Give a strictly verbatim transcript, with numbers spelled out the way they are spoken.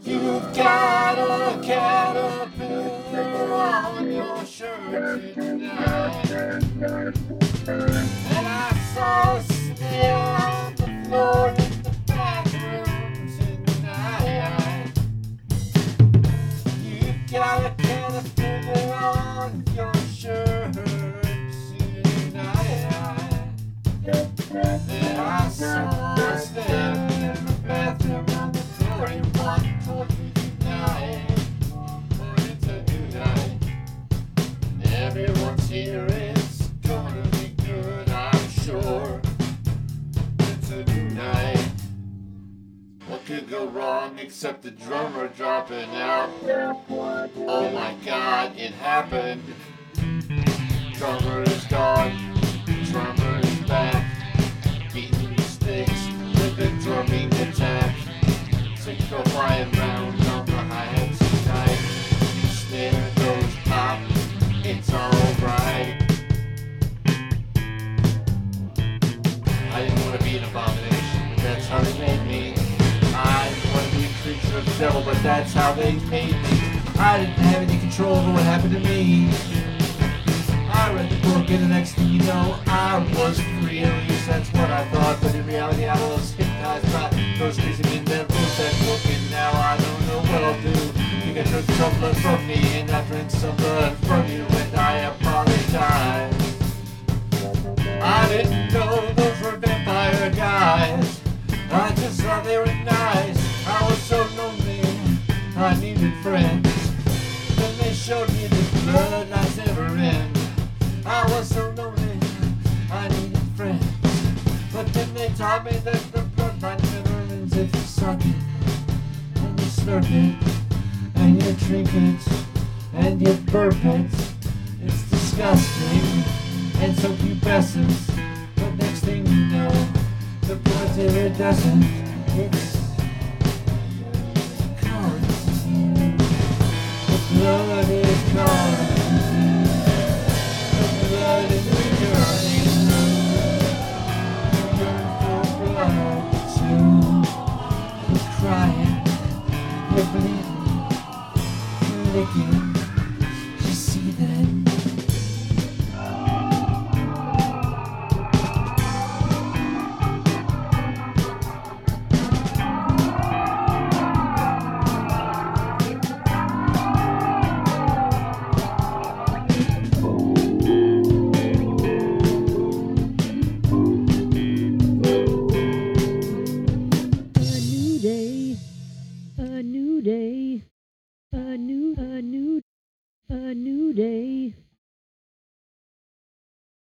You've got a caterpillar on your shirt tonight, and I saw a snail on the floor in the bathroom tonight. You've got a caterpillar on your shirt tonight, and I saw a snail in the bathroom on the floor in one. Everyone's here is gonna be good, I'm sure. It's a new night. What could go wrong except the drummer dropping out? Oh my god, it happened. Drummer is gone, drummer is back, beating the sticks with a drumming attack. Sticks go flying round on the hi-hats tonight. Snare goes pop. It's alright. I didn't want to be an abomination, but that's how they made me. I didn't want to be a creature of the devil, but that's how they made me. I didn't have any control over what happened to me. I read the book, and the next thing you know, I was free. At least that's what I thought, but in reality, I was hypnotized by those crazy men that wrote that book, and now I don't know what I'll do. You got took some blood from me, and I drank some blood from you, and I apologize. I didn't know those were vampire guys. I just thought they were nice. I was so lonely, I needed friends. Then they showed me the blood lines never end. I was so lonely, I needed friends. But then they taught me that the bloodline never ends if you suck it, and you slurp it, and you drink it, and you burp it. It's disgusting, and so pubescent. But next thing you know, the blood's iridescent. It's calling you. The blood is calling you. The blood is returning. You yearn for blood too. You're crying, you're bleeding, you're licking. You see that? A new day, a new, a new, a new day.